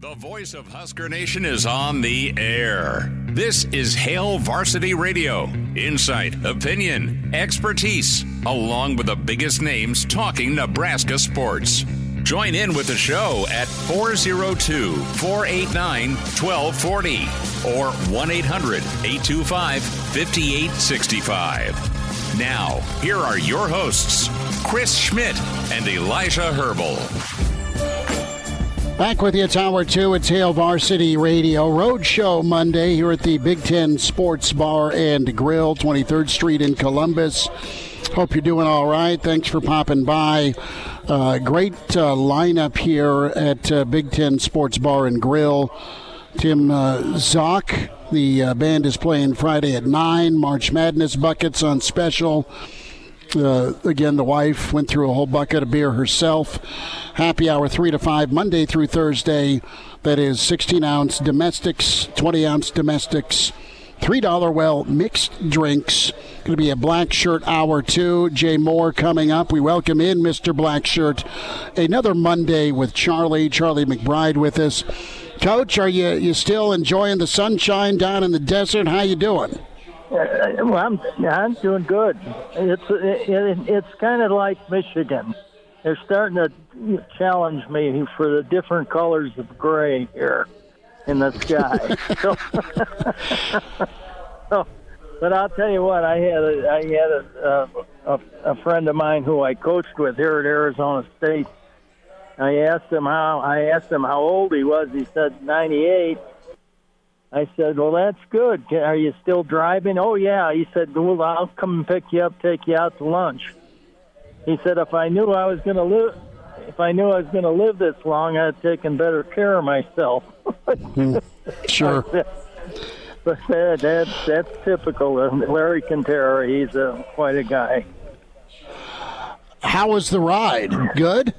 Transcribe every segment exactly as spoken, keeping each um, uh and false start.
The voice of Husker Nation is on the air. This is Hail Varsity Radio. Insight, opinion, expertise, along with the biggest names talking Nebraska sports. Join in with the show at four oh two, four eight nine, one two four oh or one eight hundred, eight two five, five eight six five. Now, here are your hosts, Chris Schmidt and Elijah Herbal. Back with you, it's hour two. It's Hail Varsity Radio Roadshow Monday here at the Big Ten Sports Bar and Grill, twenty-third Street in Columbus. Hope you're doing all right. Thanks for popping by. Uh, great uh, lineup here at uh, Big Ten Sports Bar and Grill. Tim uh, Zock, the uh, band is playing Friday at nine. March Madness buckets on special. Uh, again, the wife went through a whole bucket of beer herself. Happy hour three to five, Monday through Thursday. That is sixteen ounce domestics, twenty ounce domestics, three dollar well mixed drinks. Going to be a black shirt hour two. Jay Moore coming up. We welcome in Mister Black Shirt. Another Monday with Charlie, Charlie McBride with us. Coach, are you, you still enjoying the sunshine down in the desert? How you doing? Uh, well, I'm I'm doing good. It's it, it, it's kind of like Michigan. They're starting to challenge me for the different colors of gray here in the sky. so, so, but I'll tell you what, I had a, I had a, a a friend of mine who I coached with here at Arizona State. I asked him how I asked him how old he was. He said ninety-eight. I said, well, that's good. Are you still driving? Oh, yeah. He said, well, I'll come and pick you up, take you out to lunch. He said, if I knew I was going to live, if I knew I was going to live this long, I'd taken better care of myself. Sure. But that, that's, that's typical. Larry Quintero, he's a, quite a guy. How was the ride? Good?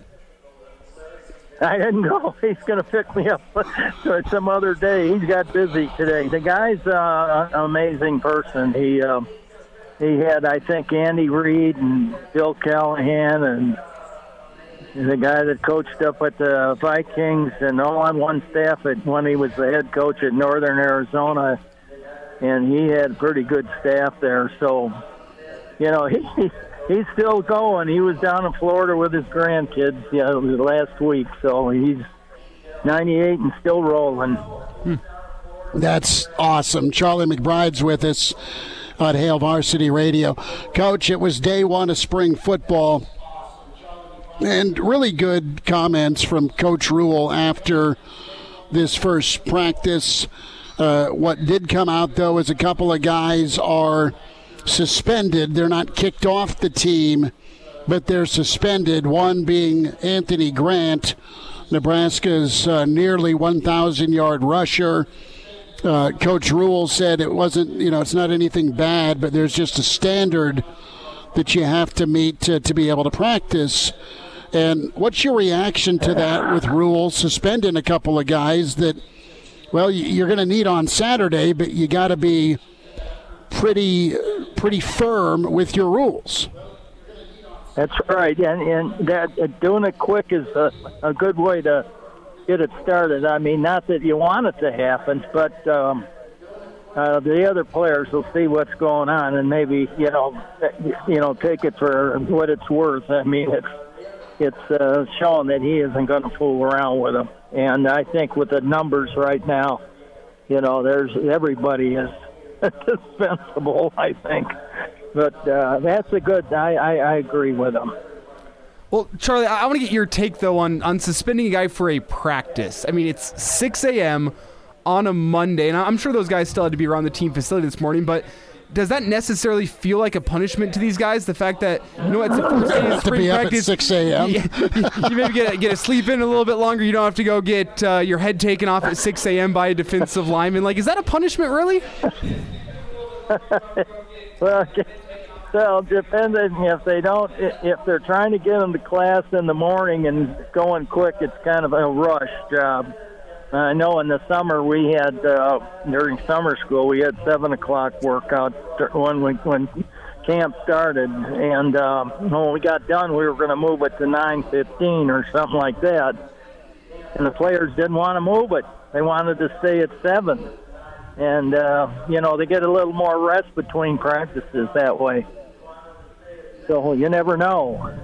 I didn't go. He's going to pick me up some other day. He's got busy today. The guy's uh, an amazing person. He uh, he had, I think, Andy Reid and Bill Callahan and the guy that coached up at the Vikings and all on one staff at, when he was the head coach at Northern Arizona. And he had a pretty good staff there. So, you know, he he's still going. He was down in Florida with his grandkids, you know, last week. So he's ninety-eight and still rolling. Hmm. That's awesome. Charlie McBride's with us on Hail Varsity Radio. Coach, it was day one of spring football. And really good comments from Coach Rule after this first practice. Uh, what did come out, though, is a couple of guys are suspended. They're not kicked off the team, but they're suspended. One being Anthony Grant, Nebraska's uh, nearly one thousand yard rusher. Uh, Coach Rule said it wasn't, you know, it's not anything bad, but there's just a standard that you have to meet to, to be able to practice. And what's your reaction to that with Rule suspending a couple of guys that, well, you're going to need on Saturday, but you got to be pretty pretty firm with your rules. That's right, and, and that uh, doing it quick is a, a good way to get it started. I mean, not that you want it to happen, but um, uh, the other players will see what's going on and maybe, you know, you know, take it for what it's worth. I mean, it's it's uh, showing that he isn't going to fool around with them. And I think with the numbers right now, you know, there's everybody is dispensable, I think. But uh, that's a good, I, I, I agree with him. Well, Charlie, I want to get your take, though, on, on suspending a guy for a practice. I mean, it's six a.m. on a Monday, and I'm sure those guys still had to be around the team facility this morning, but does that necessarily feel like a punishment to these guys? The fact that, you know, it's the first day of spring to be practice. Up at six a.m. You, you maybe get a, get a sleep in a little bit longer. You don't have to go get uh, your head taken off at six a.m. by a defensive lineman. Like, is that a punishment, really? Well, well, depending if they don't, if they're trying to get them to class in the morning and going quick, it's kind of a rush job. I know in the summer we had, uh, during summer school, we had seven o'clock workout when we, when camp started. And um, when we got done, we were going to move it to nine fifteen or something like that. and the players didn't want to move it. They wanted to stay at seven. And, uh, you know, they get a little more rest between practices that way. So you never know.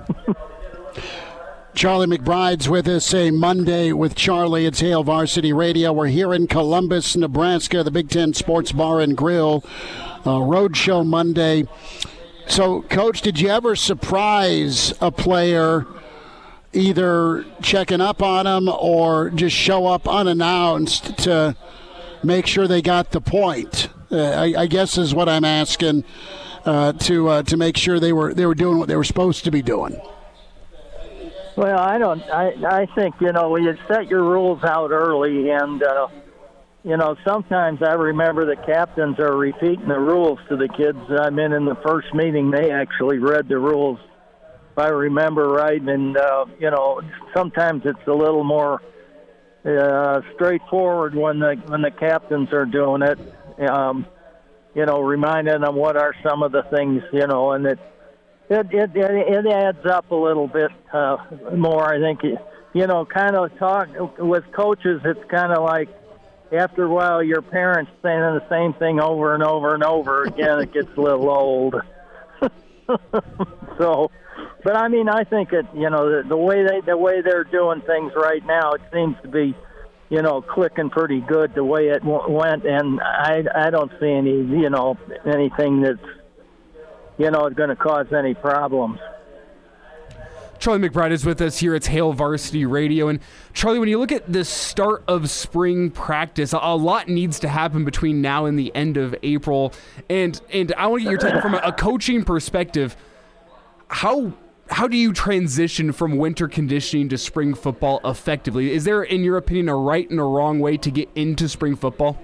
Charlie McBride's with us, a Monday with Charlie. It's Hail Varsity Radio. We're here in Columbus, Nebraska, the Big Ten Sports Bar and Grill, uh, Road Show Monday. So, Coach, did you ever surprise a player either checking up on them or just show up unannounced to make sure they got the point? Uh, I, I guess is what I'm asking, uh, to uh, to make sure they were they were doing what they were supposed to be doing. Well, I don't. I I think you know you set your rules out early, and uh, you know sometimes I remember the captains are repeating the rules to the kids. I mean, in the first meeting, they actually read the rules, if I remember right. And uh, you know sometimes it's a little more uh, straightforward when the when the captains are doing it. Um, you know, reminding them what are some of the things. You know, and it. It, it it adds up a little bit uh, more, I think. You know, kind of talk with coaches, it's kind of like after a while your parents saying the same thing over and over and over again, it gets a little old. So, but I mean, I think it, you know, the, the way they the way they're doing things right now, it seems to be, you know, clicking pretty good the way it w- went, and I I don't see any, you know, anything that's, you know, it's going to cause any problems. Charlie McBride is with us here at Hail Varsity Radio. And, Charlie, when you look at the start of spring practice, a lot needs to happen between now and the end of April. And and I want to get your take from a, a coaching perspective. How how do you transition from winter conditioning to spring football effectively? Is there, in your opinion, a right and a wrong way to get into spring football?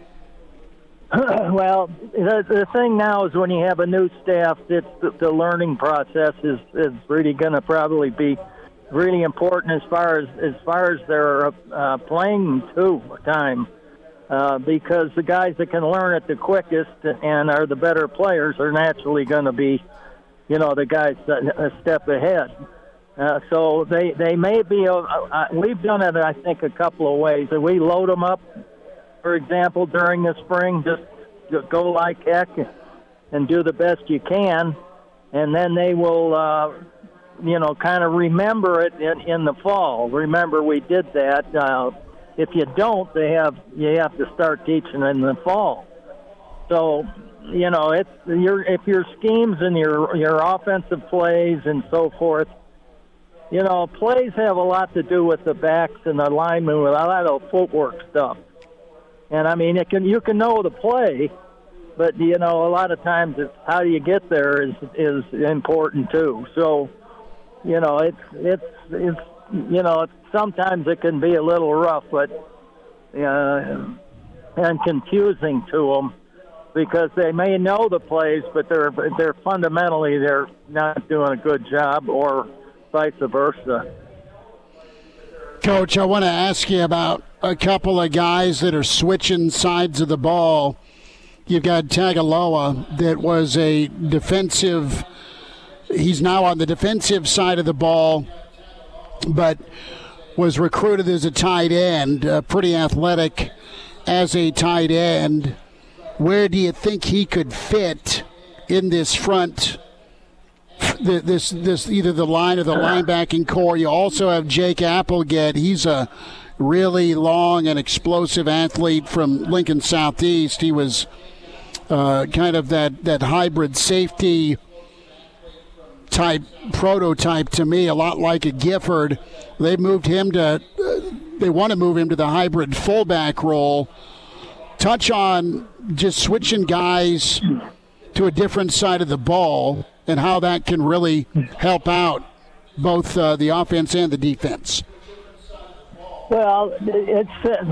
Well, the, the thing now is when you have a new staff, it's the, the learning process is, is really going to probably be really important as far as as far as their uh, playing too time, uh, because the guys that can learn it the quickest and are the better players are naturally going to be, you know, the guys a step ahead. Uh, so they they may be. Uh, uh, we've done it, I think, a couple of ways. We load them up. For example, during the spring, just go like heck and do the best you can, and then they will, uh, you know, kind of remember it in, in the fall. Remember, we did that. Uh, if you don't, they have you have to start teaching in the fall. So, you know, it's your if your schemes and your your offensive plays and so forth. You know, plays have a lot to do with the backs and the linemen with a lot of footwork stuff. And, I mean, it can you can know the play, but, you know, a lot of times it's how do you get there is is important, too. So, you know, it's, it's, it's you know, sometimes it can be a little rough, but uh, and confusing to them because they may know the plays, but they're they're fundamentally they're not doing a good job or vice versa. Coach, I want to ask you about a couple of guys that are switching sides of the ball. You've got Tagaloa that was a defensive, he's now on the defensive side of the ball, but was recruited as a tight end, uh, pretty athletic as a tight end. Where do you think he could fit in this front, this this either the line or the linebacking core? You also have Jake Applegate. He's a really long and explosive athlete from Lincoln Southeast. He was uh, kind of that, that hybrid safety type prototype to me, a lot like a Gifford. They moved him to, uh, they want to move him to the hybrid fullback role. Touch on just switching guys to a different side of the ball and how that can really help out both uh, the offense and the defense. Well, it's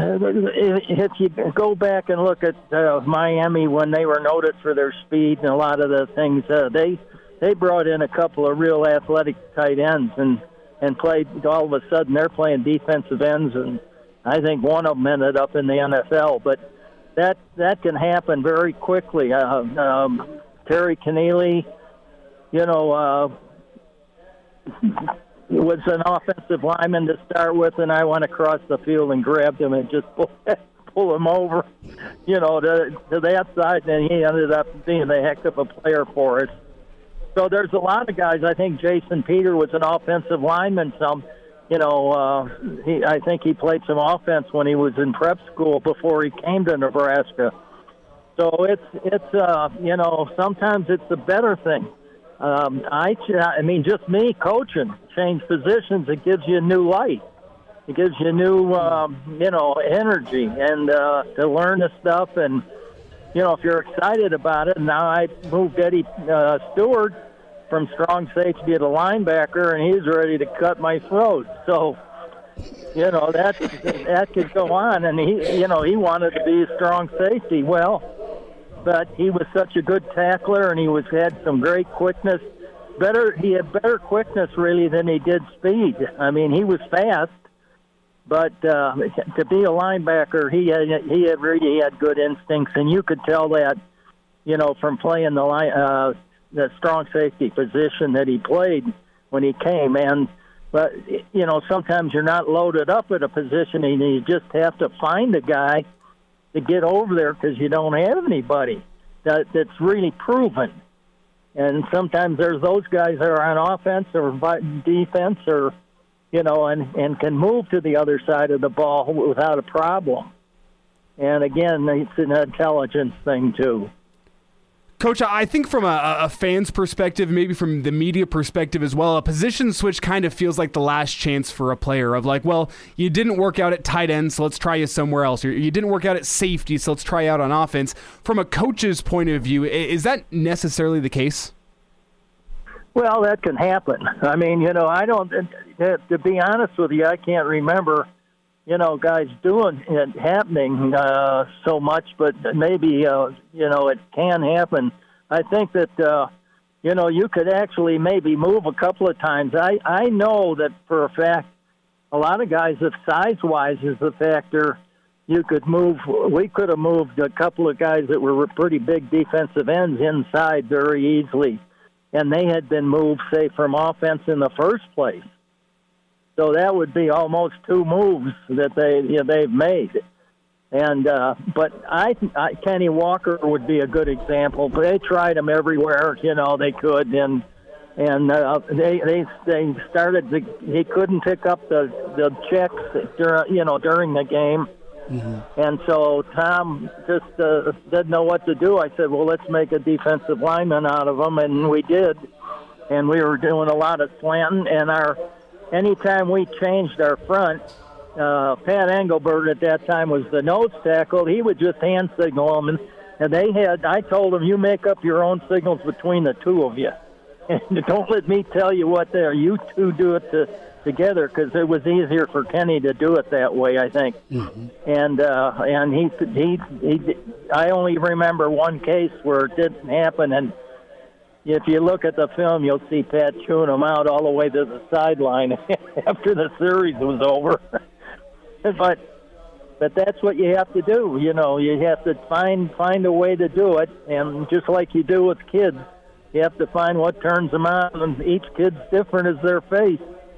if you go back and look at uh, Miami when they were noted for their speed and a lot of the things, uh, they they brought in a couple of real athletic tight ends and, and played. All of a sudden, they're playing defensive ends, and I think one of them ended up in the N F L. But that that can happen very quickly. Uh, um, Terry Keneally, you know. Uh, was an offensive lineman to start with, and I went across the field and grabbed him and just pull, pull him over, you know, to, to that side, and he ended up being a heck of a player for us. So there's a lot of guys. I think Jason Peter was an offensive lineman. Some, you know, uh, he, I think he played some offense when he was in prep school before he came to Nebraska. So it's, it's uh, you know, sometimes it's a better thing. Um, I, I mean, just me coaching, change positions, it gives you a new light. It gives you new, um, you know, energy and uh, to learn the stuff. And, you know, if you're excited about it, now I moved Eddie uh, Stewart from strong safety to linebacker, and he's ready to cut my throat. So, you know, that that could go on. And, he, you know, he wanted to be a strong safety. Well, but he was such a good tackler, and he was had some great quickness. Better, he had better quickness really than he did speed. I mean, he was fast, but uh, to be a linebacker, he had he had really had good instincts, and you could tell that, you know, from playing the line, uh, the strong safety position that he played when he came. And but you know, sometimes you're not loaded up at a position, and you just have to find a guy to get over there because you don't have anybody that, that's really proven. And sometimes there's those guys that are on offense or defense or, you know, and, and can move to the other side of the ball without a problem. And, again, it's an intelligence thing, too. Coach, I think from a, a fan's perspective, maybe from the media perspective as well, a position switch kind of feels like the last chance for a player of like, well, you didn't work out at tight end, so let's try you somewhere else. Or you didn't work out at safety, so let's try you out on offense. From a coach's point of view, is that necessarily the case? Well, that can happen. I mean, you know, I don't, to be honest with you, I can't remember, you know, guys doing it happening uh, so much, but maybe, uh, you know, it can happen. I think that, uh, you know, you could actually maybe move a couple of times. I, I know that for a fact, a lot of guys, if size-wise is a factor, you could move. We could have moved a couple of guys that were pretty big defensive ends inside very easily, and they had been moved, say, from offense in the first place. So that would be almost two moves that they you know, they've made, and uh, but I, I Kenny Walker would be a good example. But they tried him everywhere, you know they could, and and uh, they they they started. To, he couldn't pick up the the checks during you know during the game, mm-hmm. and so Tom just uh, didn't know what to do. I said, well, let's make a defensive lineman out of him, and we did, and we were doing a lot of slanting, and our. Anytime we changed our front, uh, Pat Engelbert at that time was the nose tackle. He would just hand signal them, and, and they had. I told them, "You make up your own signals between the two of you, and don't let me tell you what they are. You two do it to, together," because it was easier for Kenny to do it that way, I think. Mm-hmm. And uh, and he he he. I only remember one case where it didn't happen, and. If you look at the film, you'll see Pat chewing him out all the way to the sideline after the series was over. but but that's what you have to do. You know, you have to find find a way to do it, and just like you do with kids, you have to find what turns them on, and each kid's different as their face.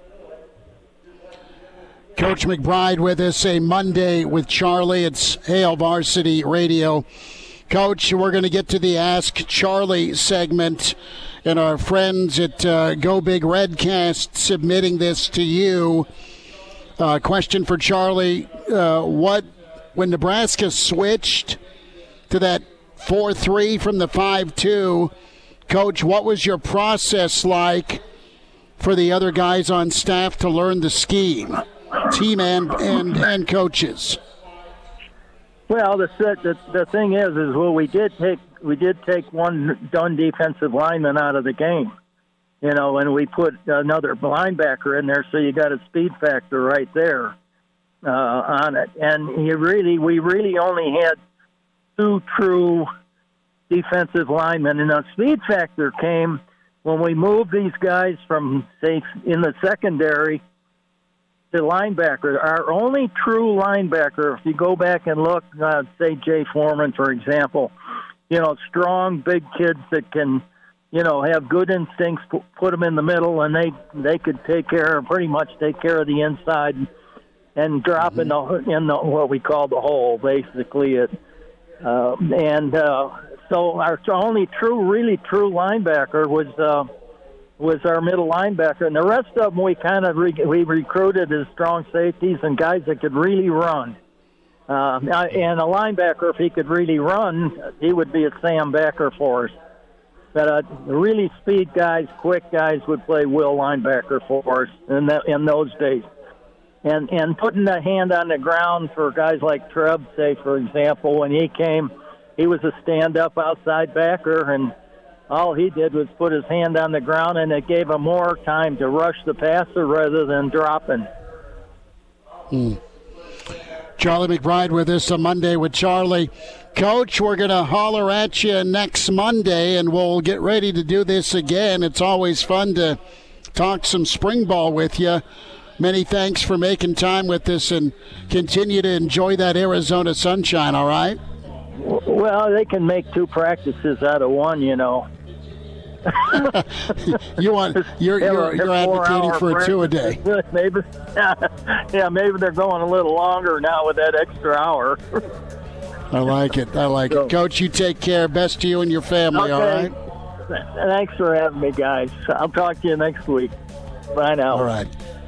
Coach McBride with us, a Monday with Charlie. It's Hail Varsity Radio. Coach, we're going to get to the Ask Charlie segment, and our friends at uh, Go Big Redcast submitting this to you. Uh, question for Charlie, uh, what when Nebraska switched to that four three from the five two, Coach, what was your process like for the other guys on staff to learn the scheme, team and, and, and coaches? Well, the, the the thing is, is well, we did take we did take one done defensive lineman out of the game, you know, and we put another linebacker in there, so you got a speed factor right there uh, on it. And you really, we really only had two true defensive linemen, and the speed factor came when we moved these guys from, say, in the secondary. The linebacker, our only true linebacker, if you go back and look, uh, say Jay Foreman, for example, you know, strong, big kids that can, you know, have good instincts, put them in the middle, and they they could take care, pretty much take care of the inside and drop mm-hmm. in the in the what we call the hole, basically. It uh, and uh, so our only true, really true linebacker was uh, was our middle linebacker, and the rest of them we kind of re- we recruited as strong safeties and guys that could really run. Uh, and a linebacker, if he could really run, he would be a Sam Becker for us. But uh, really speed guys, quick guys would play will linebacker for us in, that, in those days. And and putting the hand on the ground for guys like Trev, say, for example, when he came, he was a stand-up outside backer, and all he did was put his hand on the ground, and it gave him more time to rush the passer rather than dropping. Hmm. Charlie McBride with us on Monday with Charlie. Coach, we're going to holler at you next Monday, and we'll get ready to do this again. It's always fun to talk some spring ball with you. Many thanks for making time with us, and continue to enjoy that Arizona sunshine, all right? Well, they can make two practices out of one, you know. you want you're you're, you're advocating for a two a day. Maybe, yeah, maybe they're going a little longer now with that extra hour. I like it. I like so, it, Coach. You take care. Best to you and your family. Okay. All right. Thanks for having me, guys. I'll talk to you next week. Bye now. All right.